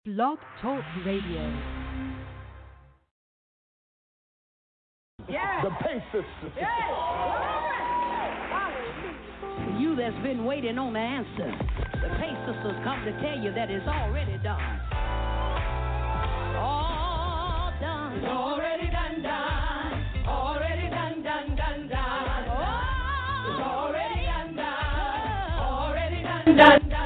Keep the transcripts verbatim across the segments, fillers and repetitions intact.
Blog Talk Radio. Yeah. The Pacers. Yeah. You that's been waiting on the answer, the Pacers has come to tell you that it's already done. All done. It's already done, done. Already done, done, done, done. Oh, it's already done, done. Already done, done, done, done.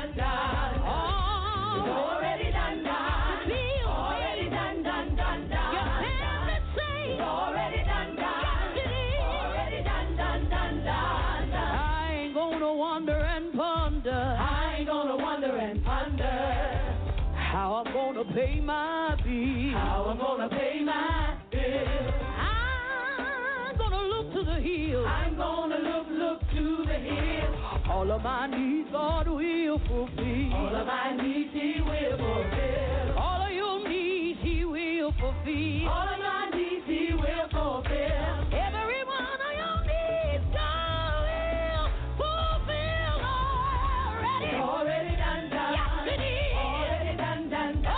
Pay my bill. How I'm gonna pay my bill. I'm gonna look to the hill. I'm gonna look, look to the hill. All of my needs God will fulfill. All of my needs He will fulfill. All of your needs He will fulfill. All of my needs He will fulfill. Every one of your needs God will fulfill already. It's already done, done. Yes, it is. Already done, done, done.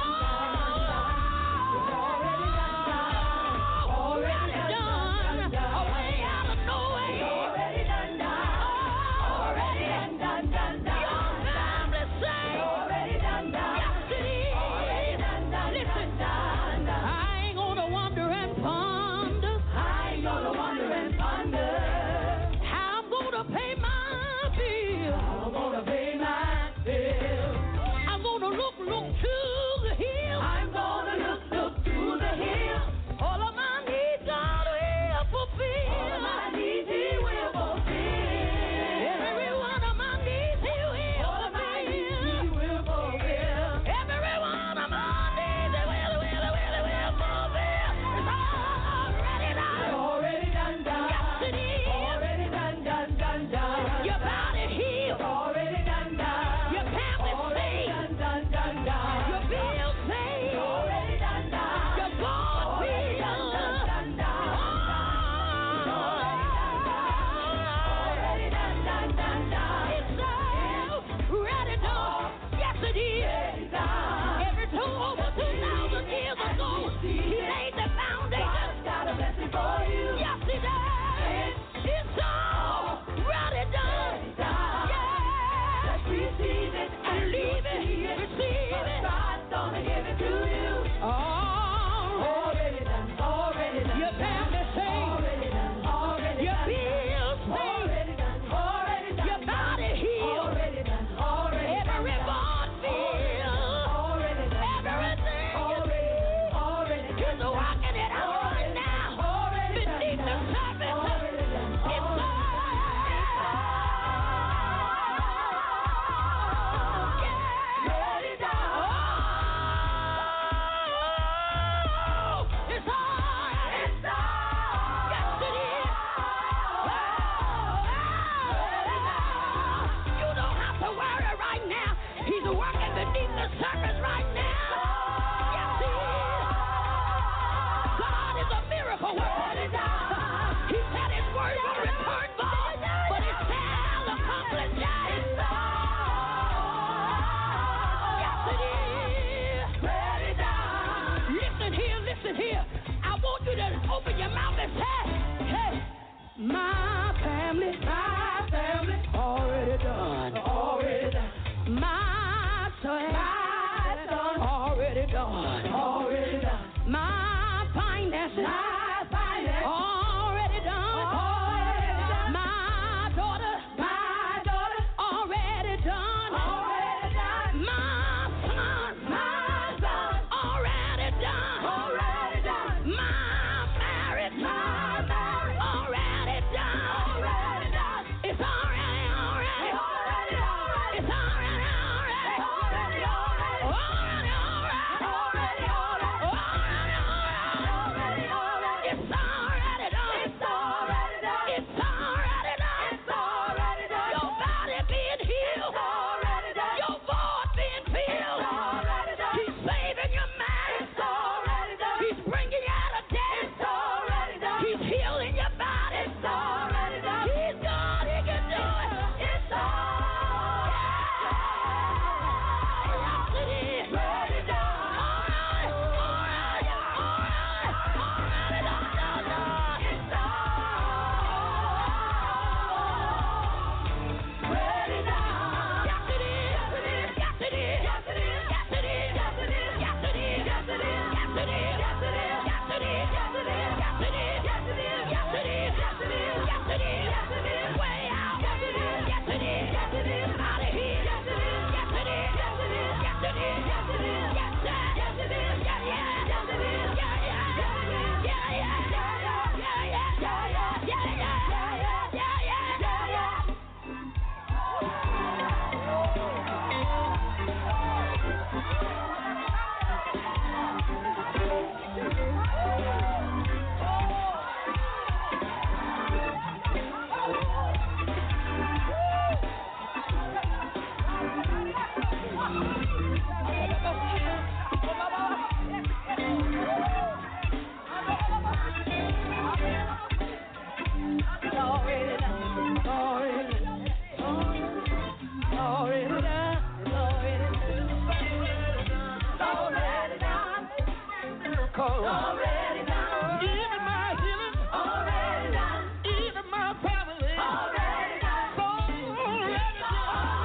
miracle. already done. Even my healing. Already done. Even my family. Already done. So already done.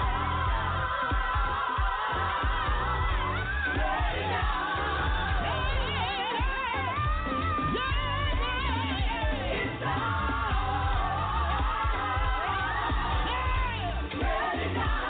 Already done. It's already done.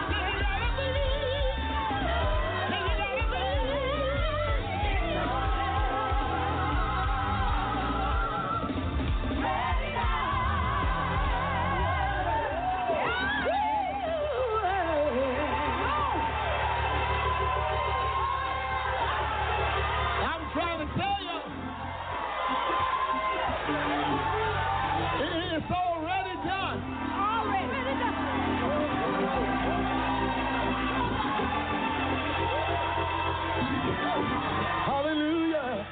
I'm trying to tell you, it's already done. Already done. Hallelujah.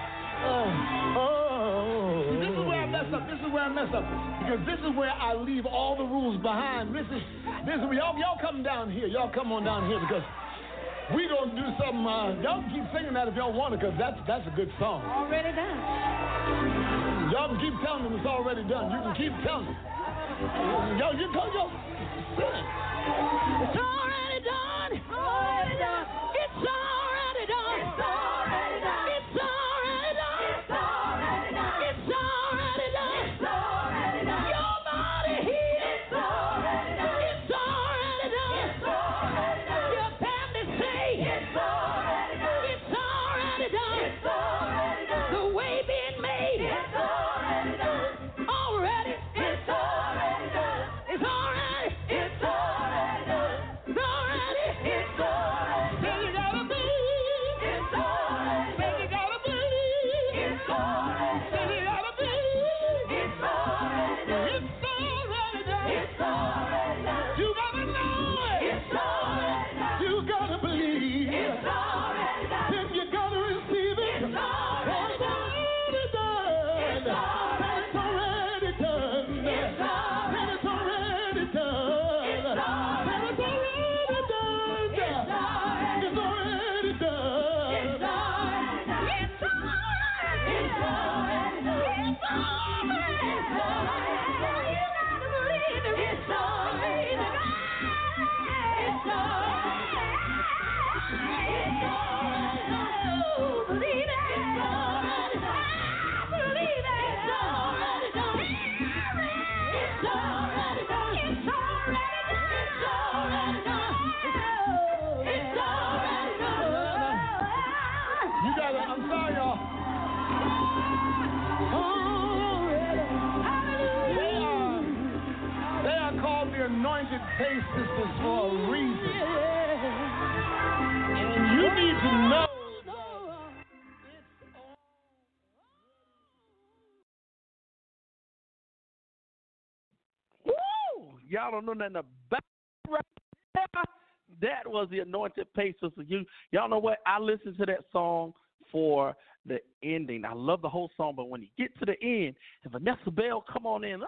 Oh, oh. See, this is where I mess up. This is where I mess up. Because this is where I leave all the rules behind. This is, this is y'all, y'all come down here. Y'all come on down here because we gonna do something. Uh, y'all can keep singing that if y'all want to, because that's that's a good song. Already done. Y'all can keep telling them it's already done. You can keep telling them. Yo, you go, yo, sing it. It's already done. Already done. It's already done. It's already done. It's already done. It's already done. It's already done. It's already done. Your body healed. It's already done. It's already done. It's already done. Your family saved. It's already done. It's already done. It's already done. The way being made. It's already done. Already. It's already done. It's already. It's already done. It's already. It's already Say done. you gotta believe. It's already Say done. you gotta believe. It's already Say done. you gotta believe. It's already done. It's already done. It's already done. You gotta know it. It's already done. You gotta believe. It's already done. Then you gotta receive it. It's already done. Already done. It's already It's already done. It's already And it's already done. It's already And it's already done. It's already It's already done. It's already done. It's already It's already done. It's already It's already done. You gotta believe it. It's already done. It's already It's already done. Believe it. It's already done. Believe it. It's already done. It's already done. It's already done. It's already done. It's already done. You gotta, I'm sorry, y'all. They are, they are called the Anointed Pace Sisters for a reason. And you need to know. Woo! Y'all don't know nothing about right there. That was the Anointed Pace Sisters. You, y'all know what? I listened to that song for the ending. I love the whole song, but when you get to the end, and Vanessa Bell come on in,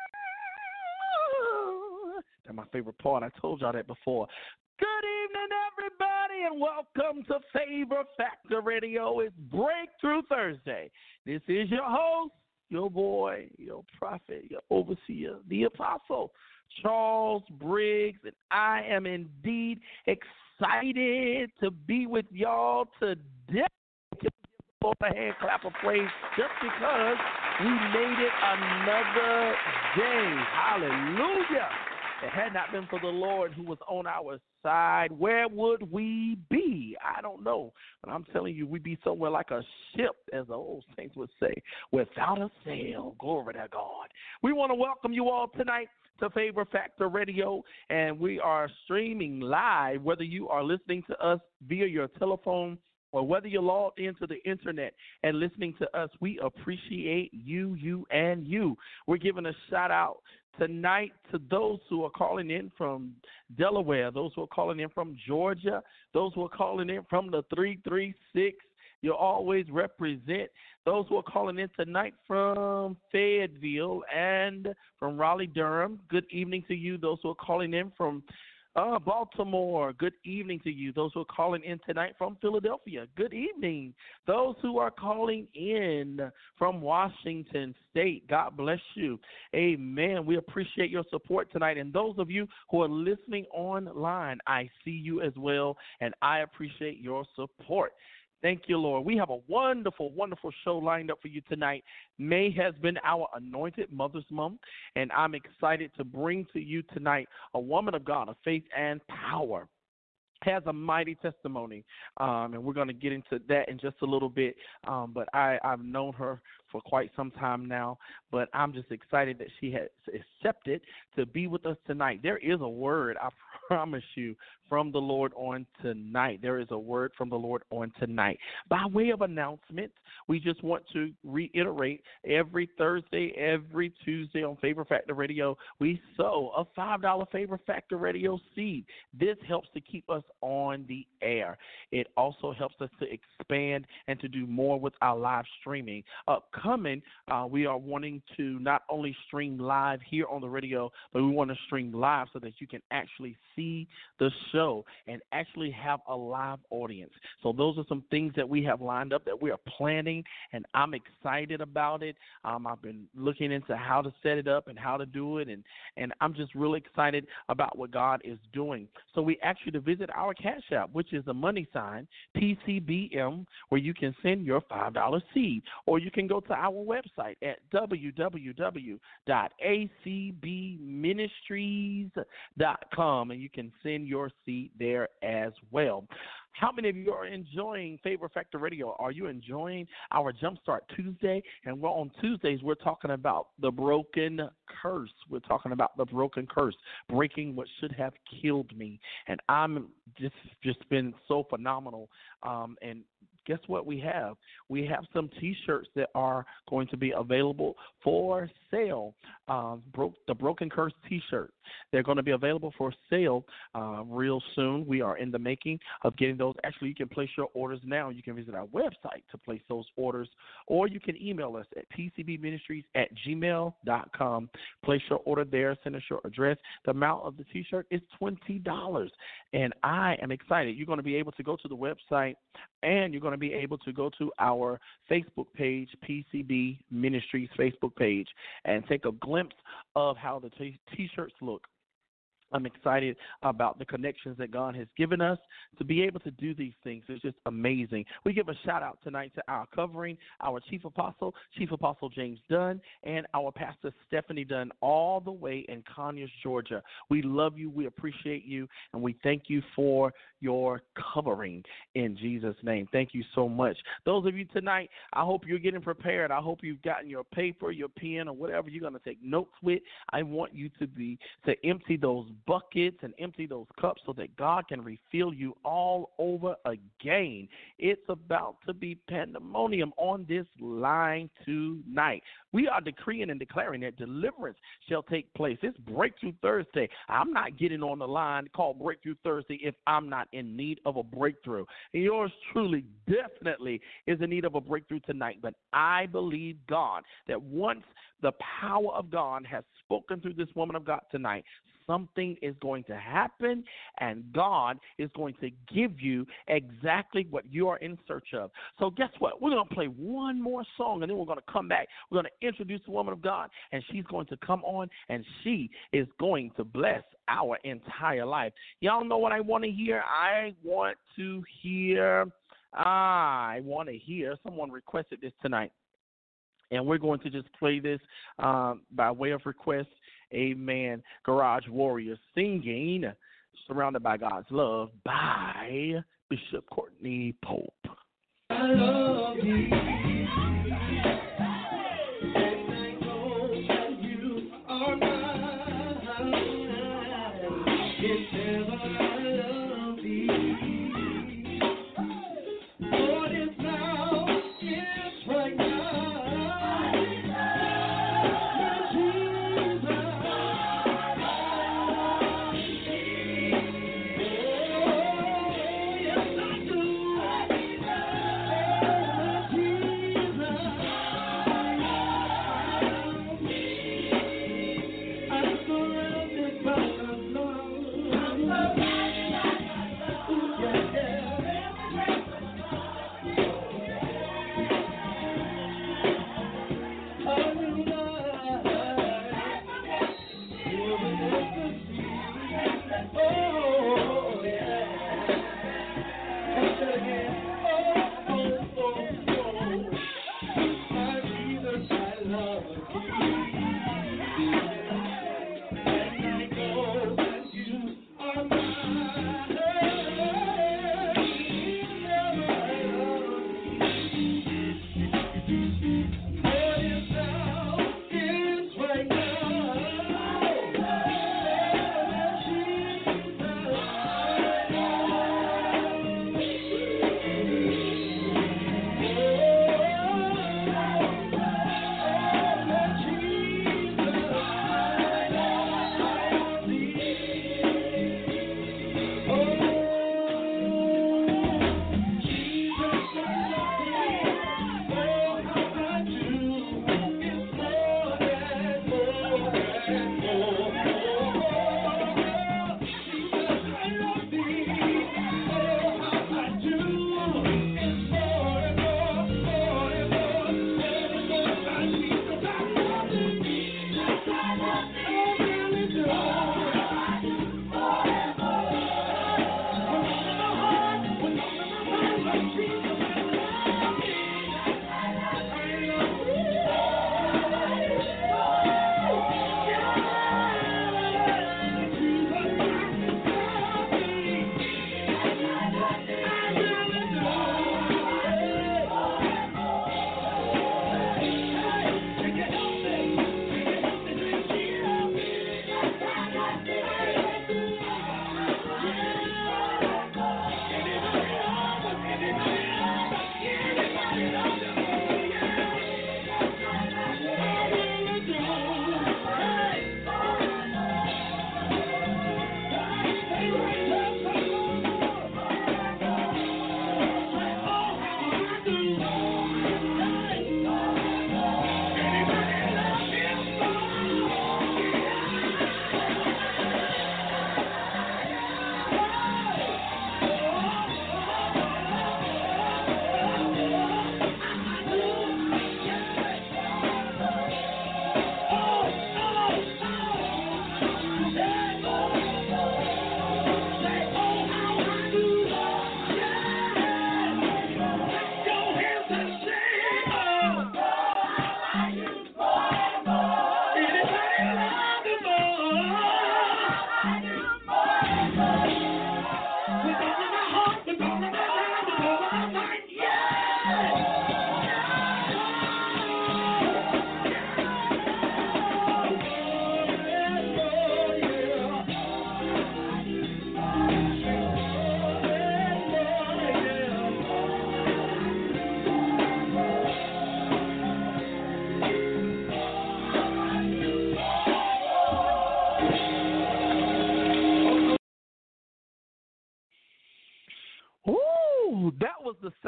that's my favorite part. I told y'all that before. Good evening, everybody, and welcome to Favor Factor Radio. It's Breakthrough Thursday. This is your host, your boy, your prophet, your overseer, the apostle, Charles Briggs, and I am indeed excited to be with y'all today. A hand clap of praise just because we made it another day. Hallelujah. If it had not been for the Lord who was on our side, where would we be? I don't know. But I'm telling you, we'd be somewhere like a ship, as the old saints would say, without a sail. Glory to God. We want to welcome you all tonight to Favor Factor Radio, and we are streaming live, whether you are listening to us via your telephone or whether you're logged into the internet and listening to us. We appreciate you, you, and you. We're giving a shout out tonight to those who are calling in from Delaware, those who are calling in from Georgia, those who are calling in from the three three six. You always represent those who are calling in tonight from Fayetteville and from Raleigh, Durham. Good evening to you. Those who are calling in from Uh, Baltimore, good evening to you. Those who are calling in tonight from Philadelphia, good evening. Those who are calling in from Washington State, God bless you. Amen. We appreciate your support tonight. And those of you who are listening online, I see you as well, and I appreciate your support. Thank you, Lord. We have a wonderful, wonderful show lined up for you tonight. May has been our anointed Mother's Month, and I'm excited to bring to you tonight a woman of God of faith and power. Has a mighty testimony, um, and we're going to get into that in just a little bit. Um, but I, I've known her for quite some time now, but I'm just excited that she has accepted to be with us tonight. There is a word, I promise you, from the Lord on tonight. There is a word from the Lord on tonight. By way of announcement, we just want to reiterate every Thursday, every Tuesday on Favor Factor Radio, we sow a five dollar Favor Factor Radio seed. This helps to keep us on the air. It also helps us to expand and to do more with our live streaming. Upcoming, uh, we are wanting to not only stream live here on the radio, but we want to stream live so that you can actually see the show and actually have a live audience. So those are some things that we have lined up that we are planning, and I'm excited about it. Um, I've been looking into how to set it up and how to do it, and, and I'm just really excited about what God is doing. So we ask you to visit our Cash App, which is a money sign, P C B M, where you can send your five dollar seed, or you can go to our website at w w w dot a c b ministries dot com, and you can send your seed there as well. How many of you are enjoying Favor Factor Radio? Are you enjoying our Jumpstart Tuesday? And we're on Tuesdays, we're talking about the broken curse. We're talking about the broken curse, breaking what should have killed me. And I'm just just been so phenomenal. Um, and guess what we have? We have some T-shirts that are going to be available for sale. Um, broke the Broken Curse T-shirt. They're going to be available for sale uh, real soon. We are in the making of getting those. Actually, you can place your orders now. You can visit our website to place those orders, or you can email us at p c b ministries at gmail dot com. Place your order there. Send us your address. The amount of the T-shirt is twenty dollars, and I am excited. You're going to be able to go to the website, and you're going to be able to go to our Facebook page, P C B Ministries Facebook page, and take a glimpse of how the t- T-shirts look. I'm excited about the connections that God has given us to be able to do these things. It's just amazing. We give a shout-out tonight to our covering, our Chief Apostle, Chief Apostle James Dunn, and our Pastor Stephanie Dunn, all the way in Conyers, Georgia. We love you. We appreciate you, and we thank you for your covering in Jesus' name. Thank you so much. Those of you tonight, I hope you're getting prepared. I hope you've gotten your paper, your pen, or whatever you're going to take notes with. I want you to be to empty those buckets and empty those cups so that God can refill you all over again. It's about to be pandemonium on this line tonight. We are decreeing and declaring that deliverance shall take place. It's Breakthrough Thursday. I'm not getting on the line called Breakthrough Thursday if I'm not in need of a breakthrough. And yours truly definitely is in need of a breakthrough tonight. But I believe God that once the power of God has spoken through this woman of God tonight, something is going to happen, and God is going to give you exactly what you are in search of. So guess what? We're going to play one more song, and then we're going to come back. We're going to introduce the woman of God, and she's going to come on, and she is going to bless our entire life. Y'all know what I want to hear? I want to hear, I want to hear, someone requested this tonight, and we're going to just play this um, by way of request. Amen. Garage Warriors singing Surrounded by God's Love by Bishop Courtney Pope. I love you. You are mine. It's ever I love thee. Lord, it's now, it's right now. Oh, yes, I do.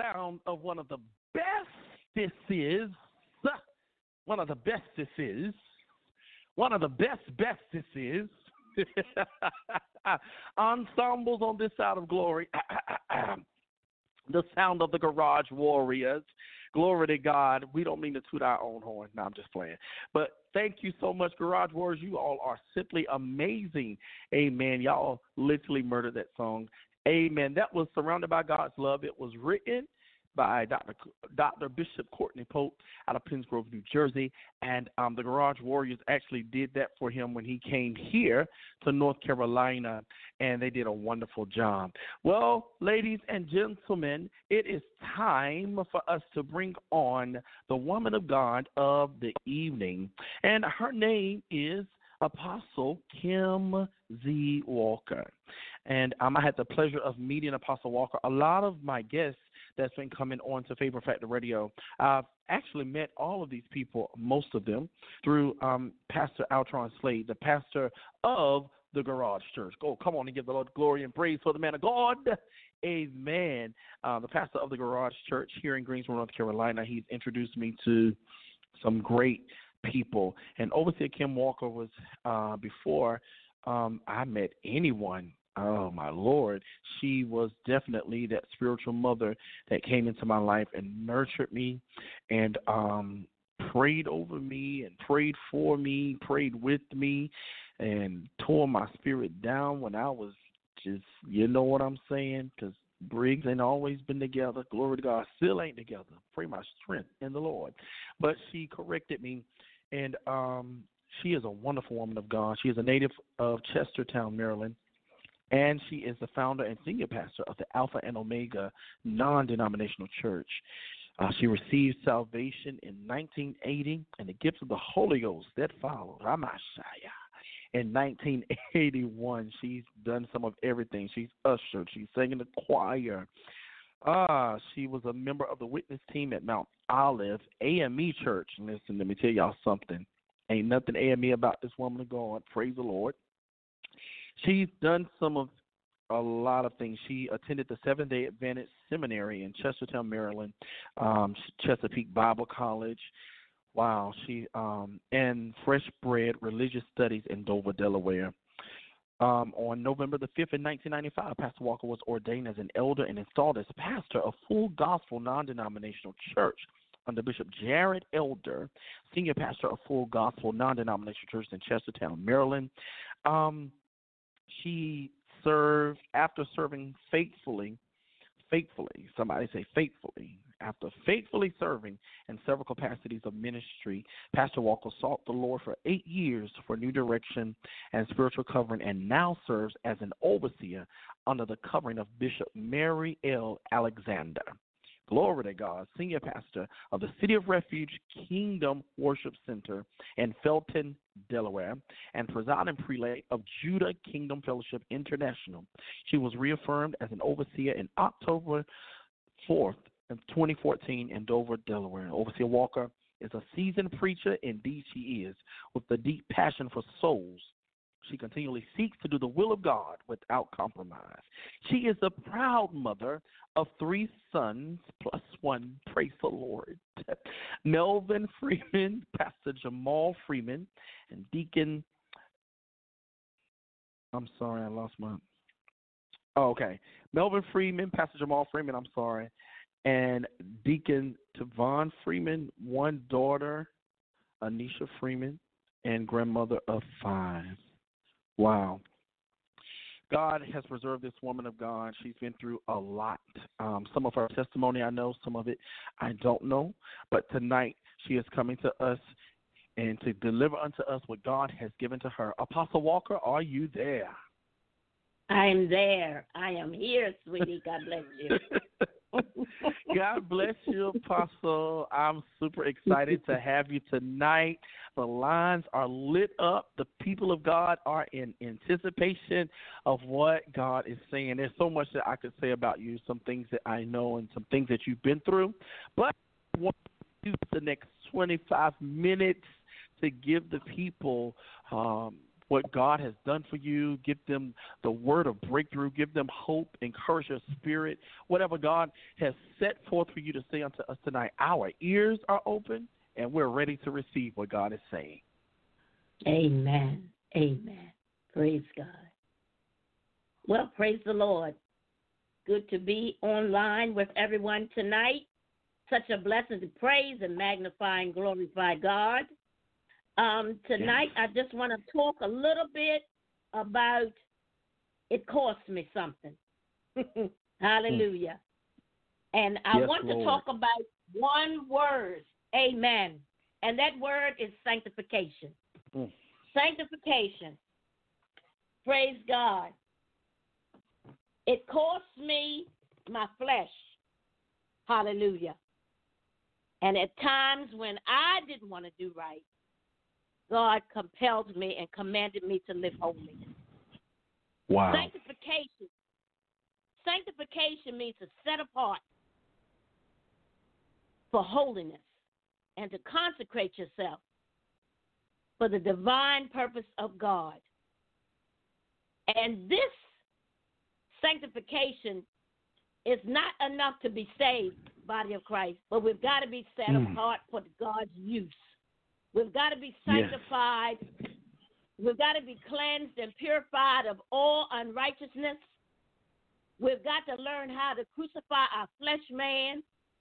sound of one of the bestesses, one of the bestesses, one of the best bestesses, ensembles on this side of glory. The sound of the Garage Warriors. Glory to God. We don't mean to toot our own horn. No, I'm just playing. But thank you so much, Garage Warriors. You all are simply amazing. Amen. Y'all literally murdered that song. Amen. That was Surrounded by God's Love. It was written by Doctor Doctor Bishop Courtney Pope out of Penns Grove, New Jersey. And um, the Garage Warriors actually did that for him when he came here to North Carolina, and they did a wonderful job. Well, ladies and gentlemen, it is time for us to bring on the woman of God of the evening, and her name is Apostle Kim Z. Walker. And um, I had the pleasure of meeting Apostle Walker. A lot of my guests that's been coming on to Favor Factor Radio, I've actually met all of these people, most of them, through um, Pastor Altron Slade, the pastor of the Garage Church. Go, come on and give the Lord glory and praise for the man of God. Amen. Uh, the pastor of the Garage Church here in Greensboro, North Carolina, he's introduced me to some great people. And Overseer Kim Walker was, uh, before um, I met anyone, oh, my Lord, she was definitely that spiritual mother that came into my life and nurtured me and um, prayed over me and prayed for me, prayed with me, and tore my spirit down when I was just, you know what I'm saying, because Briggs ain't always been together. Glory to God, still ain't together. Pray my strength in the Lord. But she corrected me, and um, she is a wonderful woman of God. She is a native of Chestertown, Maryland. And she is the founder and senior pastor of the Alpha and Omega non-denominational church. Uh, she received salvation in nineteen eighty, and the gifts of the Holy Ghost that followed, Ramashaya, in nineteen eighty-one. She's done some of everything. She's ushered. She's sang in the choir. Ah, she was a member of the witness team at Mount Olive A M E Church. Listen, let me tell y'all something. Ain't nothing A M E about this woman of God. Praise the Lord. She's done some of a lot of things. She attended the Seventh-day Adventist Seminary in Chestertown, Maryland, um, Chesapeake Bible College. Wow, she um, and Fresh Bread Religious Studies in Dover, Delaware. Um, on November the fifth in nineteen ninety-five, Pastor Walker was ordained as an elder and installed as pastor of Full Gospel Non-Denominational Church under Bishop Jared Elder, senior pastor of Full Gospel Non-Denominational Church in Chestertown, Maryland. Um, She served, after serving faithfully, faithfully, somebody say faithfully, after faithfully serving in several capacities of ministry, Pastor Walker sought the Lord for eight years for new direction and spiritual covering, and now serves as an overseer under the covering of Bishop Mary L. Alexander. Glory to God, senior pastor of the City of Refuge Kingdom Worship Center in Felton, Delaware, and presiding prelate of Judah Kingdom Fellowship International. She was reaffirmed as an overseer in October fourth of twenty fourteen in Dover, Delaware. Overseer Walker is a seasoned preacher, indeed she is, with a deep passion for souls. She continually seeks to do the will of God without compromise. She is the proud mother of three sons plus one, praise the Lord. Melvin Freeman, Pastor Jamal Freeman, and Deacon, I'm sorry, I lost my, oh, okay. Melvin Freeman, Pastor Jamal Freeman, I'm sorry, and Deacon Tavon Freeman, one daughter, Anisha Freeman, and grandmother of five. Wow. God has preserved this woman of God. She's been through a lot. Um, some of her testimony I know, some of it I don't know. But tonight she is coming to us and to deliver unto us what God has given to her. Apostle Walker, are you there? I'm there. I am here, sweetie. God bless you. God bless you, Apostle. I'm super excited to have you tonight. The lines are lit up. The people of God are in anticipation of what God is saying. There's so much that I could say about you, some things that I know and some things that you've been through. But I want to use the next twenty-five minutes to give the people um, what God has done for you. Give them the word of breakthrough. Give them hope. Encourage your spirit. Whatever God has set forth for you to say unto us tonight, our ears are open, and we're ready to receive what God is saying. Amen. Amen. Praise God. Well, praise the Lord. Good to be online with everyone tonight. Such a blessing to praise and magnify and glorify God. Um, tonight, I just want to talk a little bit about it cost me something. Hallelujah. And I Yes, want Lord. to talk about one word. Amen. And that word is sanctification. Mm. Sanctification. Praise God. It cost me my flesh. Hallelujah. And at times when I didn't want to do right, God compelled me and commanded me to live holy. Wow. Sanctification. Sanctification means to set apart for holiness and to consecrate yourself for the divine purpose of God. And this sanctification is not enough to be saved, body of Christ, but we've got to be set Mm. apart for God's use. We've got to be sanctified. Yes. We've got to be cleansed and purified of all unrighteousness. We've got to learn how to crucify our flesh man,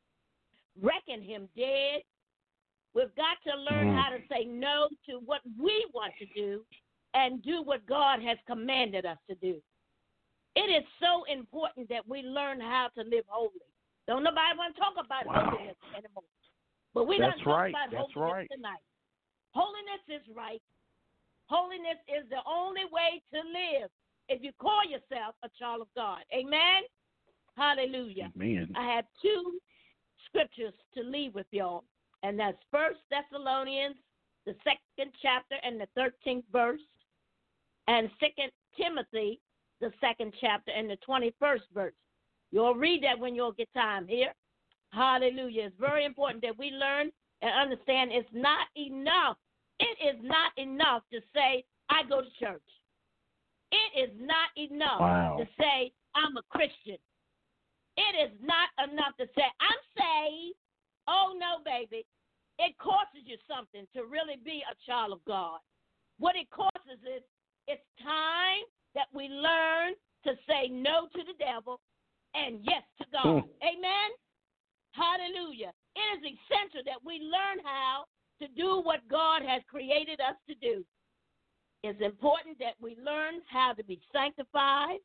reckon him dead. We've got to learn Mm. how to say no to what we want to do and do what God has commanded us to do. It is so important that we learn how to live holy. Don't nobody want to talk about Wow. holiness anymore. But we're That's going to talk right. about That's holiness right. tonight. Holiness is right. Holiness is the only way to live if you call yourself a child of God. Amen? Hallelujah. Amen. I have two scriptures to leave with y'all, and that's First Thessalonians, the second chapter and the thirteenth verse, and Second Timothy, the second chapter and the twenty-first verse. You'll read that when you'll get time here. Hallelujah. It's very important that we learn and understand it's not enough. It is not enough to say, I go to church. It is not enough Wow. to say, I'm a Christian. It is not enough to say, I'm saved. Oh, no, baby. It costs you something to really be a child of God. What it costs is it's time that we learn to say no to the devil and yes to God. Mm. Amen? Hallelujah. It is essential that we learn how to do what God has created us to do. It's important that we learn how to be sanctified,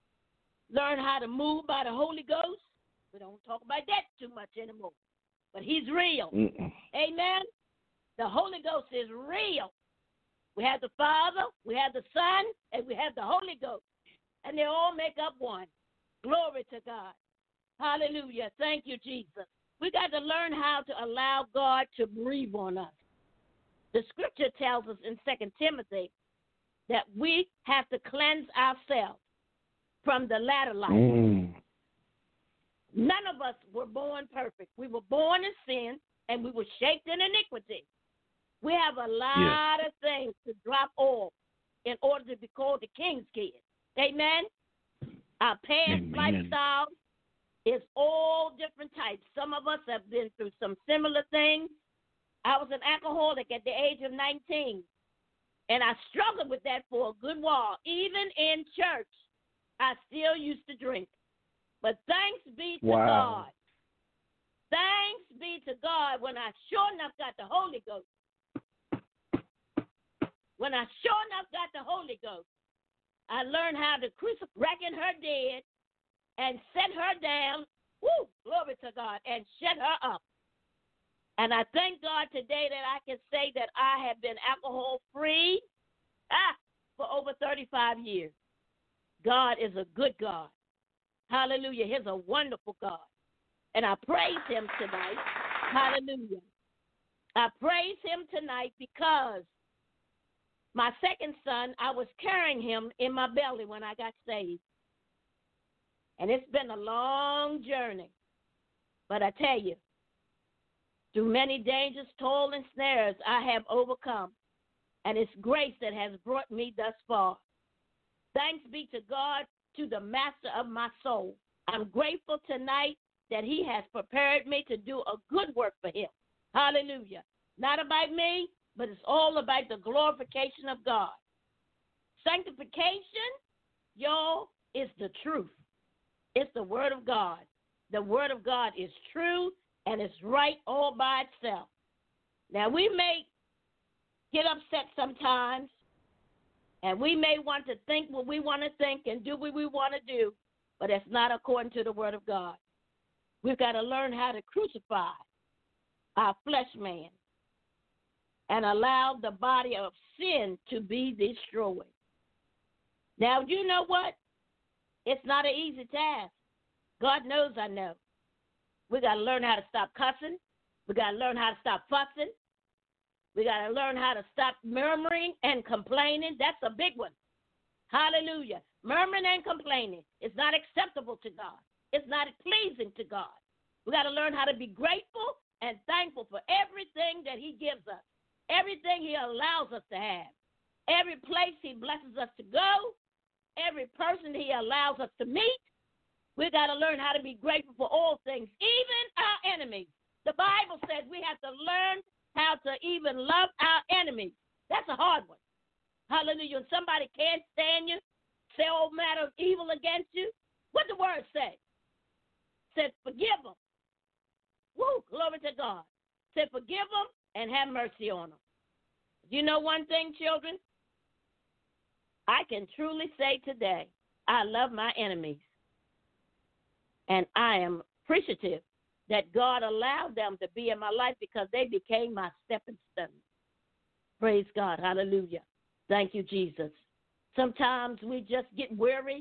learn how to move by the Holy Ghost. We don't talk about that too much anymore, but he's real. Mm-mm. Amen? The Holy Ghost is real. We have the Father, we have the Son, and we have the Holy Ghost, and they all make up one. Glory to God. Hallelujah. Thank you, Jesus. We got to learn how to allow God to breathe on us. The scripture tells us in Second Timothy that we have to cleanse ourselves from the latter life. Mm. None of us were born perfect. We were born in sin, and we were shaped in iniquity. We have a lot Yes. of things to drop off in order to be called the king's kid. Amen? Our past Amen. lifestyle is all different types. Some of us have been through some similar things. I was an alcoholic at the age of nineteen, and I struggled with that for a good while. Even in church, I still used to drink. But thanks be to Wow. God. Thanks be to God when I sure enough got the Holy Ghost. When I sure enough got the Holy Ghost, I learned how to crucify, reckon her dead, and set her down, woo, glory to God, and shut her up. And I thank God today that I can say that I have been alcohol-free ah, for over thirty-five years. God is a good God. Hallelujah. He's a wonderful God. And I praise him tonight. Hallelujah. I praise him tonight because my second son, I was carrying him in my belly when I got saved. And it's been a long journey. But I tell you, through many dangers, toil, and snares, I have overcome. and it's grace that has brought me thus far. Thanks be to God, to the master of my soul. I'm grateful tonight that he has prepared me to do a good work for him. Hallelujah. Not about me, but it's all about the glorification of God. Sanctification, y'all, is the truth. It's the word of God. The word of God is true, and it's right all by itself. Now, we may get upset sometimes, and we may want to think what we want to think and do what we want to do, but it's not according to the word of God. We've got to learn how to crucify our flesh man and allow the body of sin to be destroyed. Now, you know what? It's not an easy task. God knows I know. We got to learn how to stop cussing. We got to learn how to stop fussing. We got to learn how to stop murmuring and complaining. That's a big one. Hallelujah. Murmuring and complaining is not acceptable to God. It's not pleasing to God. We got to learn how to be grateful and thankful for everything that he gives us, everything he allows us to have, every place he blesses us to go, every person he allows us to meet. We got to learn how to be grateful for all things, even our enemies. The Bible says we have to learn how to even love our enemies. That's a hard one. Hallelujah. When somebody can't stand you, say all manner of evil against you, what the word say? Said forgive them. Woo, glory to God. Said forgive them and have mercy on them. You know one thing, children? I can truly say today, I love my enemies. And I am appreciative that God allowed them to be in my life because they became my stepping stone. Praise God. Hallelujah. Thank you, Jesus. Sometimes we just get weary.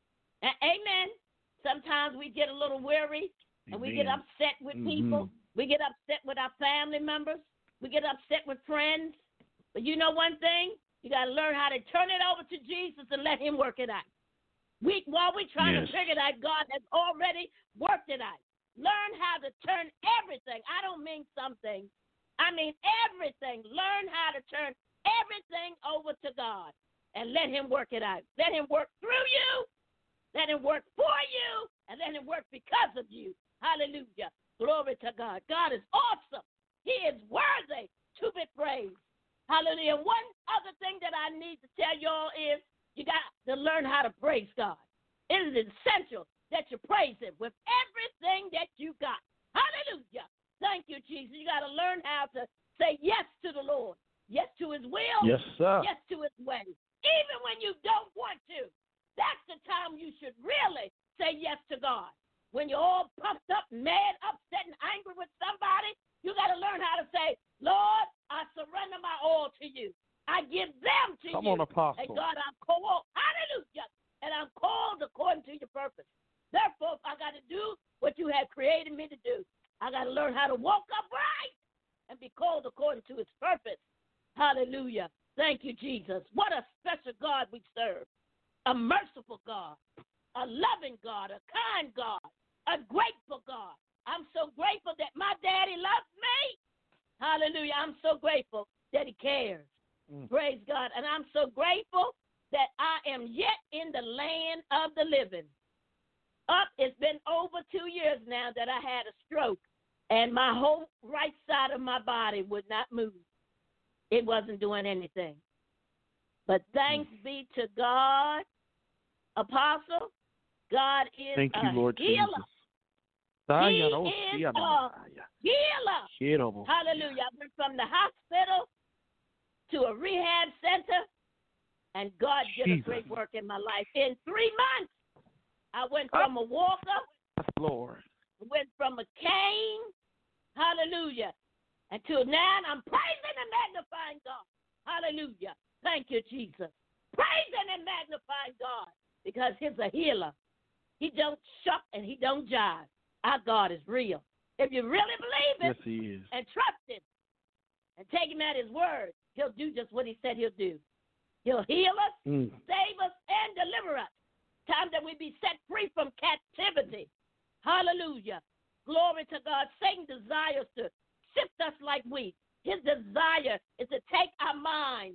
Amen. Sometimes we get a little weary and Amen. We get upset with mm-hmm. people. We get upset with our family members. We get upset with friends. But you know one thing? You got to learn how to turn it over to Jesus and let him work it out. We, while we're trying yes. to figure it out, God has already worked it out. Learn how to turn everything. I don't mean some things. I mean everything. Learn how to turn everything over to God and let him work it out. Let him work through you. Let him work for you. And let him work because of you. Hallelujah. Glory to God. God is awesome. He is worthy to be praised. Hallelujah. One other thing that I need to tell y'all is you got to learn how to praise God. It is essential that you praise him with everything that you got. Hallelujah. Thank you, Jesus. You got to learn how to say yes to the Lord. Yes to his will. Yes, sir. Yes to his way. Even when you don't want to. That's the time you should really say yes to God. When you're all puffed up, mad, upset, and angry with somebody, you got to learn how to say, Lord, I surrender my all to you. I give them to Come you. on, Apostle. And God, I'm called, hallelujah, and I'm called according to your purpose. Therefore, I got to do what you have created me to do. I got to learn how to walk upright and be called according to his purpose. Hallelujah. Thank you, Jesus. What a special God we serve. A merciful God, a loving God, a kind God, a grateful God. I'm so grateful that my daddy loves me. Hallelujah. I'm so grateful that he cares. Mm. Praise God. And I'm so grateful that I am yet in the land of the living. Up, it's been over two years now that I had a stroke, and my whole right side of my body would not move. It wasn't doing anything. But thanks mm. be to God, Apostle, God is Thank a you, Lord healer. Jesus. He is a healer. Hallelujah. I went from the hospital to a rehab center, and God did Jesus. a great work in my life. In three months, I went from a walker, Lord. went from a cane, hallelujah, until now I'm praising and magnifying God. Hallelujah. Thank you, Jesus. Praising and magnifying God because he's a healer. He don't shuck and he don't jive. Our God is real. If you really believe him yes, he is. and trust him and take him at his word, he'll do just what he said he'll do. He'll heal us, mm. save us, and deliver us. Time that we be set free from captivity. Hallelujah. Glory to God. Satan desires to sift us like wheat. His desire is to take our minds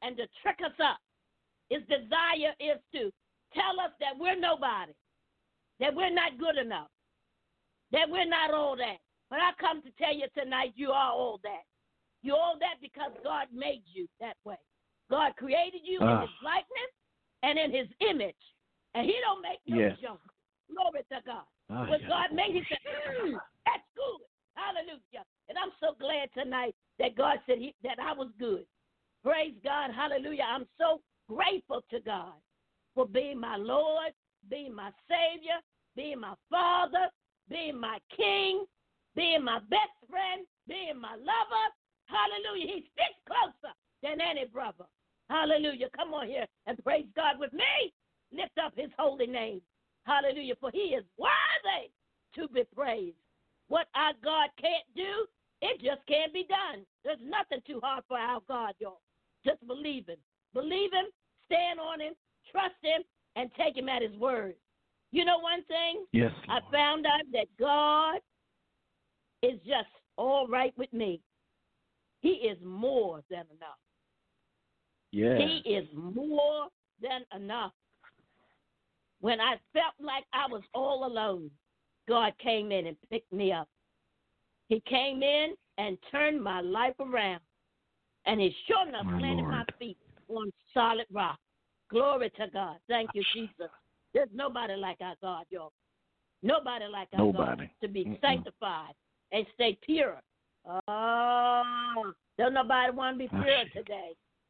and to trick us up. His desire is to tell us that we're nobody, that we're not good enough, that we're not all that. But I come to tell you tonight, you are all that. You're all that because God made you that way. God created you uh. in his likeness and in his image. And he don't make no yes. junk. Glory to God. Oh, when yeah. God made, he said, mm, that's good. Hallelujah. And I'm so glad tonight that God said he, that I was good. Praise God. Hallelujah. I'm so grateful to God for being my Lord, being my Savior, being my Father, being my King, being my best friend, being my lover. Hallelujah. He sticks closer than any brother. Hallelujah. Come on here and praise God with me. Lift up his holy name. Hallelujah. For he is worthy to be praised. What our God can't do, it just can't be done. There's nothing too hard for our God, y'all. Just believe him. Believe him, stand on him, trust him, and take him at his word. You know one thing? Yes, I Lord. found out that God is just all right with me. He is more than enough. Yeah. He is more than enough. When I felt like I was all alone, God came in and picked me up. He came in and turned my life around. And he sure enough my planted Lord. my feet on solid rock. Glory to God. Thank you, Jesus. There's nobody like our God, y'all. Nobody like our Nobody. God to be Mm-mm. sanctified and stay pure. Oh, don't nobody want to be pure today.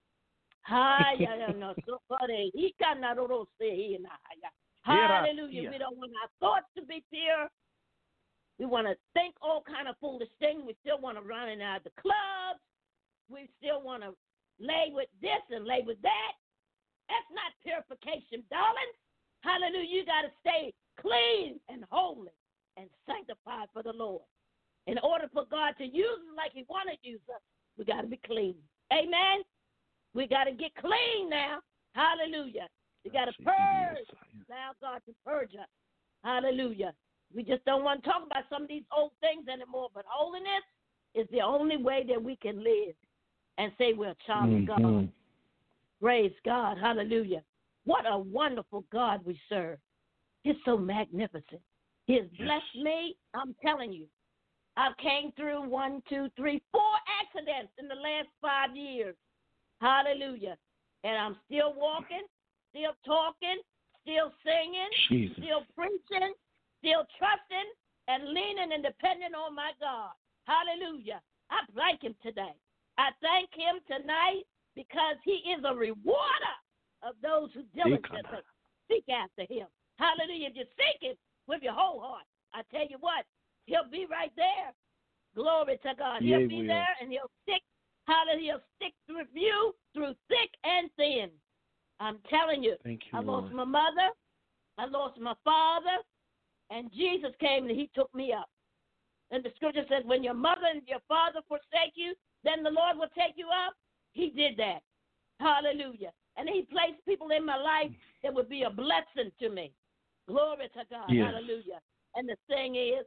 Hi, yeah, no, so funny. He cannot say hallelujah. We don't want our thoughts to be pure. We want to think all kind of foolish things. We still want to run in out the clubs. We still want to lay with this and lay with that. That's not purification, darling. Hallelujah. You got to stay clean and holy and sanctified for the Lord. In order for God to use us like he wanted to use us, we got to be clean. Amen. We got to get clean now. Hallelujah. We got to purge. Allow God to purge us. Hallelujah. We just don't want to talk about some of these old things anymore, but holiness is the only way that we can live and say we're a child mm-hmm. of God. Praise God. Hallelujah. What a wonderful God we serve. He's so magnificent. He has blessed yes. me. I'm telling you. I've came through one, two, three, four accidents in the last five years. Hallelujah. And I'm still walking, still talking, still singing, Jesus. still preaching, still trusting and leaning and depending on my God. Hallelujah. I thank him today. I thank him tonight because he is a rewarder of those who diligently seek after him. Hallelujah. If you seek him with your whole heart, I tell you what, he'll be right there. Glory to God. Yeah, he'll be will. there and he'll stick. Hallelujah. He'll stick with you through thick and thin. I'm telling you, Thank you, I Lord. lost my mother. I lost my father. And Jesus came and he took me up. And the scripture says, when your mother and your father forsake you, then the Lord will take you up. He did that. Hallelujah. And he placed people in my life that would be a blessing to me. Glory to God. Yes. Hallelujah. And the thing is,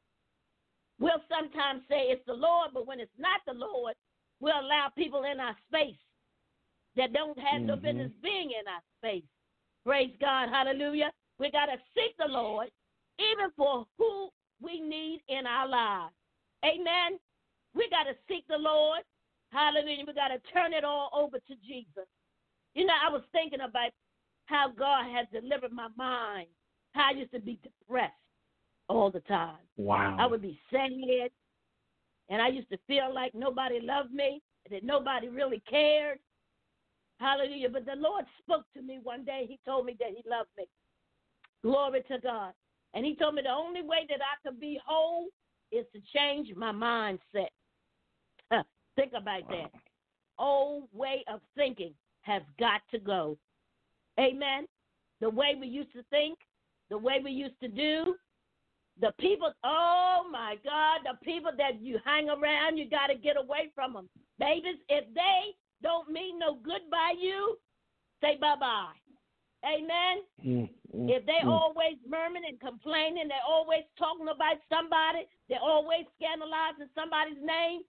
we'll sometimes say it's the Lord, but when it's not the Lord, we'll allow people in our space that don't have mm-hmm. no business being in our space. Praise God. Hallelujah. We got to seek the Lord even for who we need in our lives. Amen. We got to seek the Lord. Hallelujah. We got to turn it all over to Jesus. You know, I was thinking about how God has delivered my mind, how I used to be depressed all the time. Wow. I would be sad, and I used to feel like nobody loved me, that nobody really cared. Hallelujah. But the Lord spoke to me one day. He told me that he loved me. Glory to God. And he told me the only way that I could be whole is to change my mindset. Think about wow. that. Old way of thinking has got to go. Amen. The way we used to think, the way we used to do, the people, oh, my God, the people that you hang around, you got to get away from them. Babies, if they don't mean no good by you, say bye-bye. Amen. Mm, mm, if they mm. always murmuring and complaining, they're always talking about somebody, they're always scandalizing somebody's name,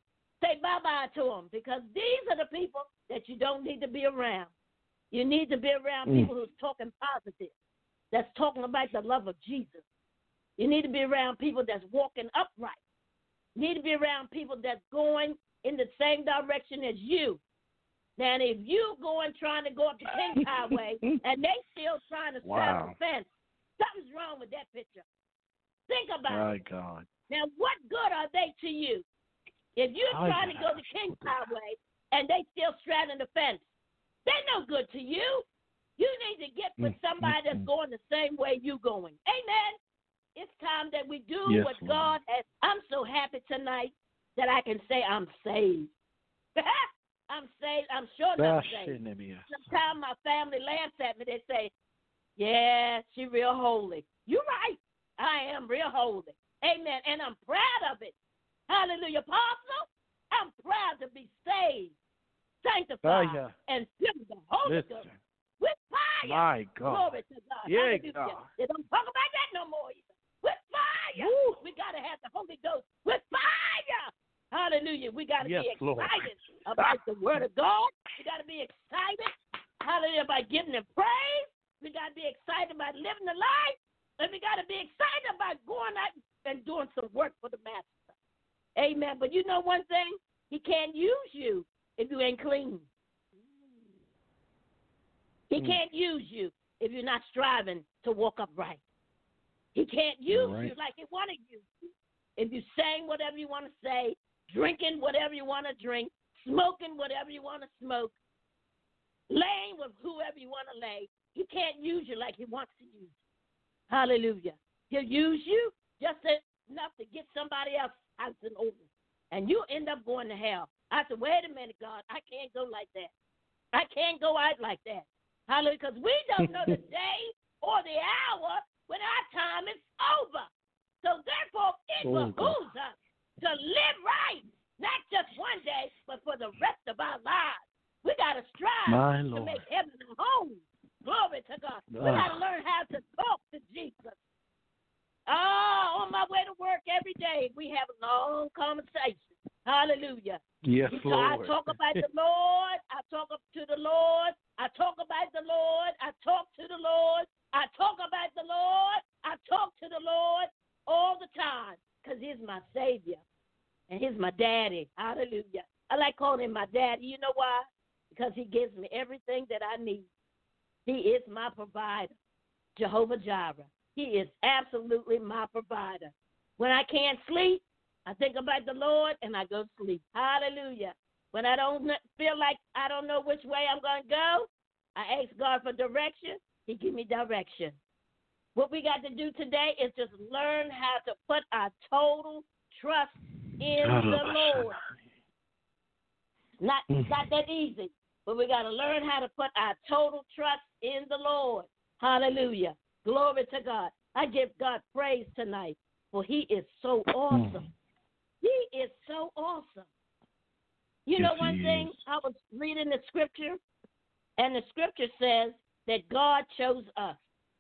Say bye-bye to them, because these are the people that you don't need to be around. You need to be around Mm. people who's talking positive, that's talking about the love of Jesus. You need to be around people that's walking upright. You need to be around people that's going in the same direction as you. Now, if you going trying to go up the King's Highway and they still trying to straddle Wow. the fence, something's wrong with that picture. Think about My it. God. Now, what good are they to you? If you're My trying to go God. the King's Highway and they still straddling the fence, they're no good to you. You need to get with Mm, somebody mm, that's mm. going the same way you going. Amen. It's time that we do Yes, what Lord. God has. I'm so happy tonight that I can say I'm saved. I'm saved. I'm sure enough saved. Sometimes my family laughs at me. They say, yeah, she real holy. You're right. I am real holy. Amen. And I'm proud of it. Hallelujah. Apostle, I'm proud to be saved, sanctified, Fire. and filled with the Holy Listen. Ghost with fire. My God. Glory to God. Yeah, Hallelujah. God. They don't talk about that no more either. With fire. Woo. We got to have the Holy Ghost with fire. Hallelujah. We got to Yes, be Lord. excited about the Word of God. We got to be excited, hallelujah, about giving Him praise. We got to be excited about living the life. And we got to be excited about going out and doing some work for the Master. Amen. But you know one thing? He can't use you if you ain't clean. He Mm. can't use you if you're not striving to walk upright. He can't use Right. you like He want to use you. If you saying whatever you want to say, drinking whatever you want to drink, smoking whatever you want to smoke, laying with whoever you want to lay, He can't use you like He wants to use you. Hallelujah. He'll use you just enough to get somebody else house in order, and you end up going to hell. I said, wait a minute, God, I can't go like that. I can't go out like that. Hallelujah, because we don't know the day or the hour when our time is over. So therefore, it Oh, behooves us to live right, not just one day, but for the rest of our lives. We got to strive My to Lord. make heaven a home. Glory to God. We Ah. got to learn how to talk to Jesus. Oh, on my way to work every day, we have a long conversation. Hallelujah. Yes, So Lord. I talk about the Lord. I talk to the Lord. I talk about the Lord. I talk to the Lord. I talk about the Lord. I talk to the Lord all the time because He's my Savior and He's my daddy. Hallelujah. I like calling Him my daddy. You know why? Because He gives me everything that I need. He is my provider, Jehovah Jireh. He is absolutely my provider. When I can't sleep, I think about the Lord and I go to sleep. Hallelujah. When I don't feel like I don't know which way I'm going to go, I ask God for direction. He give me direction. What we got to do today is just learn how to put our total trust in the Lord. Not, Mm. not that easy, but we got to learn how to put our total trust in the Lord. Hallelujah. Glory to God. I give God praise tonight, for He is so awesome. He is so awesome. You Yes, know one He thing? is. I was reading the scripture, and the scripture says that God chose us.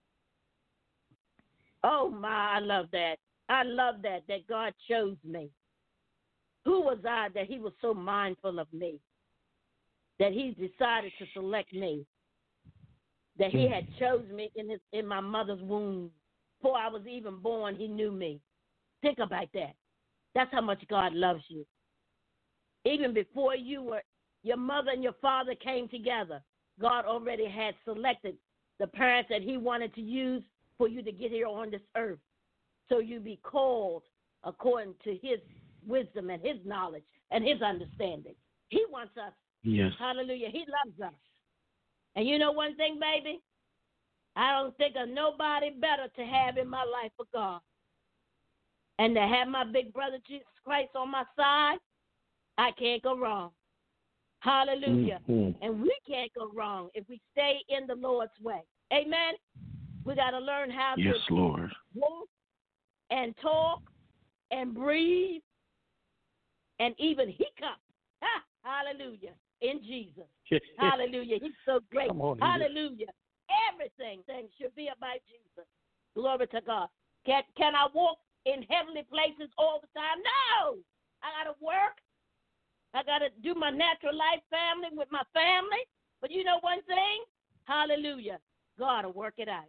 Oh, my, I love that. I love that, that God chose me. Who was I that He was so mindful of me, that He decided to select me, that He had chosen me in his in my mother's womb. Before I was even born, He knew me. Think about that. That's how much God loves you. Even before you were, your mother and your father came together, God already had selected the parents that He wanted to use for you to get here on this earth, so you be called according to His wisdom and His knowledge and His understanding. He wants us. Yes. Hallelujah. He loves us. And you know one thing, baby? I don't think of nobody better to have in my life but God. And to have my big brother Jesus Christ on my side, I can't go wrong. Hallelujah. Mm-hmm. And we can't go wrong if we stay in the Lord's way. Amen. We got to learn how Yes, to Lord. walk and talk and breathe and even hiccup. Ah, hallelujah. In Jesus. Hallelujah. He's so great. Come on, Hallelujah. Everything thing should be about Jesus. Glory to God. Can, can I walk in heavenly places all the time? No. I got to work. got to do my natural life family with my family. But you know one thing? Hallelujah. God will work it out.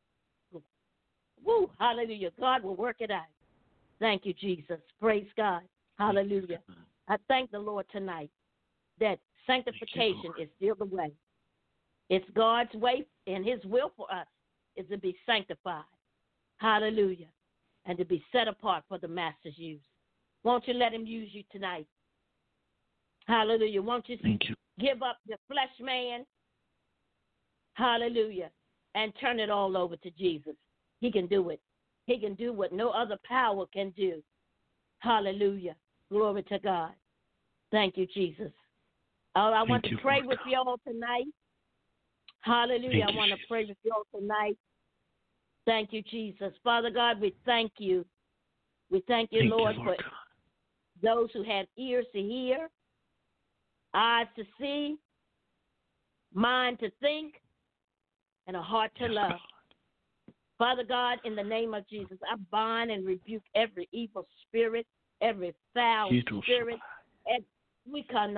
Woo, hallelujah. God will work it out. Thank you, Jesus. Praise God. Hallelujah. I thank the Lord tonight that sanctification is still the way. It's God's way, and his will for us is to be sanctified. Hallelujah. And to be set apart for the master's use. Won't you let him use you tonight? Hallelujah. Won't you, Thank you. give up the flesh man? Hallelujah. And turn it all over to Jesus. He can do it. He can do what no other power can do. Hallelujah. Glory to God. Thank you, Jesus. Oh, I Thank want to you, pray Lord with God. y'all tonight. Hallelujah. Thank I you, want to Jesus. pray with y'all tonight. Thank you, Jesus. Father God, we thank you. We thank you, Thank Lord, you, for Lord God. those who have ears to hear, eyes to see, mind to think, and a heart to Yes, love. God. Father God, in the name of Jesus, I bind and rebuke every evil spirit, every foul You do spirit, so. and we can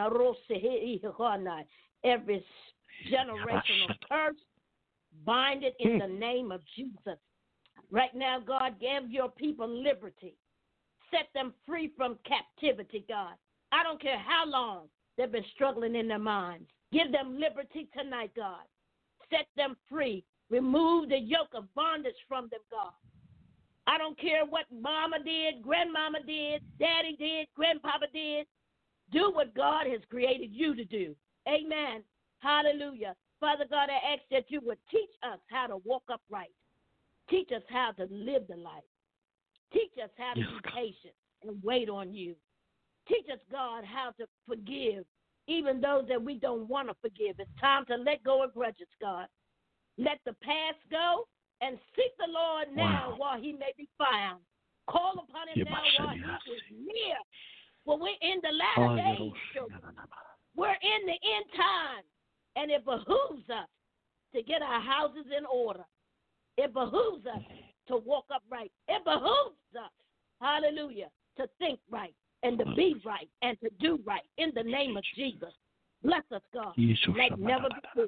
every generational curse, bind it in the name of Jesus. Right now, God, give your people liberty. Set them free from captivity, God. I don't care how long they've been struggling in their minds. Give them liberty tonight, God. Set them free. Remove the yoke of bondage from them, God. I don't care what mama did, grandmama did, daddy did, grandpapa did. Do what God has created you to do. Amen. Hallelujah. Father God, I ask that you would teach us how to walk upright. Teach us how to live the life. Teach us how to Yes, be God. patient and wait on you. Teach us, God, how to forgive, even those that we don't want to forgive. It's time to let go of grudges, God. Let the past go and seek the Lord now Wow. while he may be found. Call upon him Yeah, now my while son, he yes. is near. Well, we're in the Oh, latter you days, don't- children. We're in the end time, and it behooves us to get our houses in order. It behooves us to walk upright. It behooves us, hallelujah, to think right and to be right and to do right in the name of Jesus. Bless us, God, You so- like never before.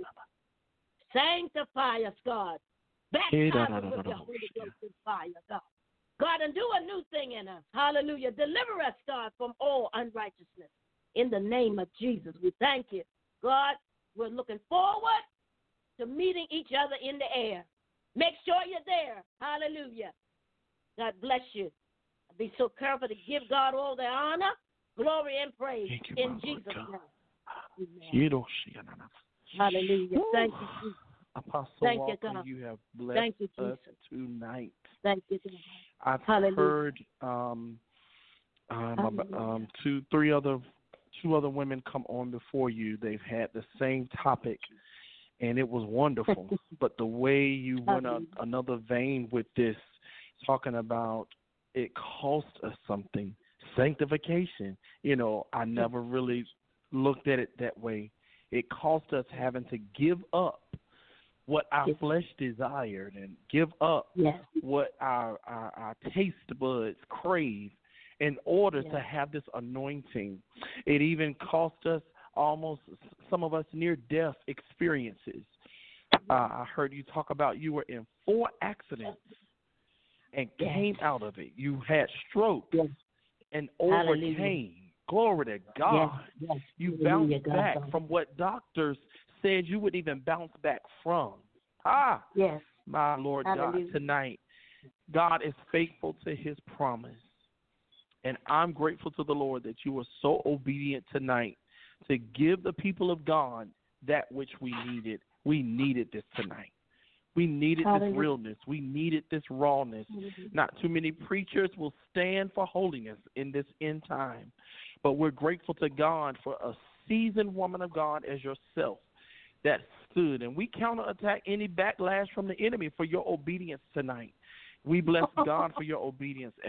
Sanctify us, God. Hey, da, Baptize da, us da, with da, your da, Holy yeah. Ghost and fire, God. God, and do a new thing in us. Hallelujah. Deliver us, God, from all unrighteousness. In the name of Jesus, we thank you. God, we're looking forward to meeting each other in the air. Make sure you're there. Hallelujah. God bless you. Be so careful to give God all the honor, glory, and praise Thank you, in my Lord Jesus' God. name. Amen. You don't see it, na, na. Hallelujah. Woo. Thank you, Jesus. Apostle Thank you, Walker, God. you have blessed Thank you, us Jesus. tonight. Thank you, God. I've Hallelujah. heard um, um, ab- Hallelujah. um, two, three other, two other women come on before you. They've had the same topic, and it was wonderful. But the way you went a, Hallelujah. another vein with this, talking about it cost us something, sanctification. You know, I never really looked at it that way. It cost us having to give up what our Yes. flesh desired and give up Yes. what our, our, our taste buds crave in order Yes. to have this anointing. It even cost us almost, some of us, near-death experiences. Uh, I heard you talk about you were in four accidents and Yes. came out of it. You had stroke Yes. and Hallelujah. overcame. Glory to God. Yes. Yes. You Hallelujah, bounced God, back God. from what doctors said you would even bounce back from. Ah, Yes. my Lord Hallelujah. God, tonight, God is faithful to his promise. And I'm grateful to the Lord that you were so obedient tonight to give the people of God that which we needed. We needed this tonight. We needed Hallelujah. this realness. We needed this rawness. Hallelujah. Not too many preachers will stand for holiness in this end time. But we're grateful to God for a seasoned woman of God as yourself that stood. And we counterattack any backlash from the enemy for your obedience tonight. We bless God for your obedience, and we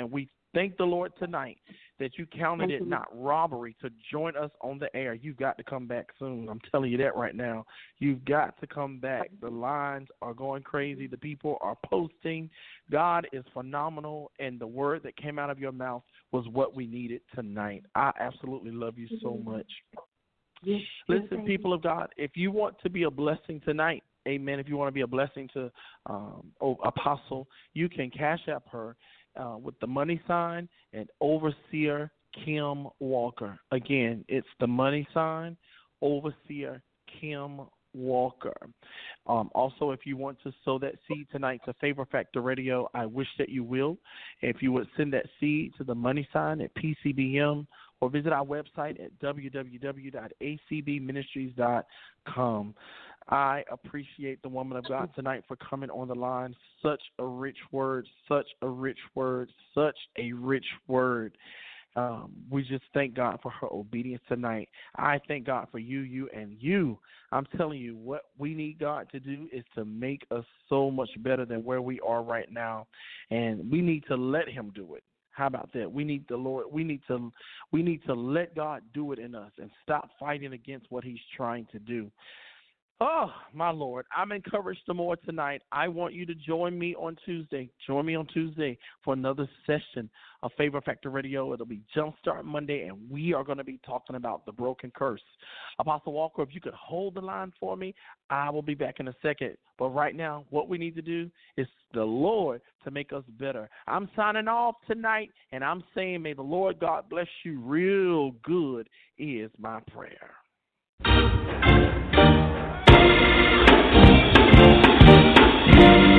thank the Lord tonight that you counted Thank it you. not robbery to join us on the air. You've got to come back soon. I'm telling you that right now. You've got to come back. The lines are going crazy. The people are posting. God is phenomenal, and the word that came out of your mouth was what we needed tonight. I absolutely love you so much. Yes, Listen, thank people of God, if you want to be a blessing tonight, amen, if you want to be a blessing to um, Apostle, you can cash app her uh, with the money sign and Overseer Kim Walker. Again, it's the money sign, Overseer Kim Walker. Um, also, if you want to sow that seed tonight to Favor Factor Radio, I wish that you will. If you would send that seed to the money sign at P C B M or visit our website at w w w dot a c b ministries dot com. I appreciate the woman of God tonight for coming on the line. Such a rich word, such a rich word, such a rich word. Um, we just thank God for her obedience tonight. I thank God for you, you, and you. I'm telling you, what we need God to do is to make us so much better than where we are right now, and we need to let him do it. How about that? We need the Lord. We need to. We need to let God do it in us and stop fighting against what He's trying to do. Oh, my Lord, I'm encouraged the more tonight. I want you to join me on Tuesday. Join me on Tuesday for another session of Favor Factor Radio. It'll be Jumpstart Monday, and we are going to be talking about the broken curse. Apostle Walker, if you could hold the line for me, I will be back in a second. But right now, what we need to do is the Lord to make us better. I'm signing off tonight, and I'm saying may the Lord God bless you real good is my prayer. Thank you.